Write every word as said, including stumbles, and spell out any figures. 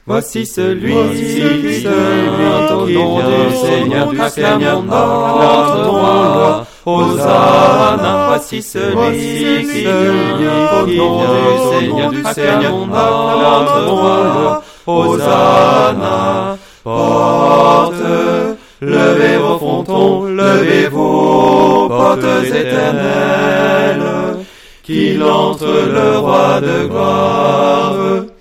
Voici celui qui vient au nom du Seigneur, acclamons notre roi. Hosanna, voici celui qui vient au nom du Seigneur, acclamons notre roi. Hosanna, porte, levez vos frontons, levez-vous, portes éternelles, qu'il entre le roi de gloire.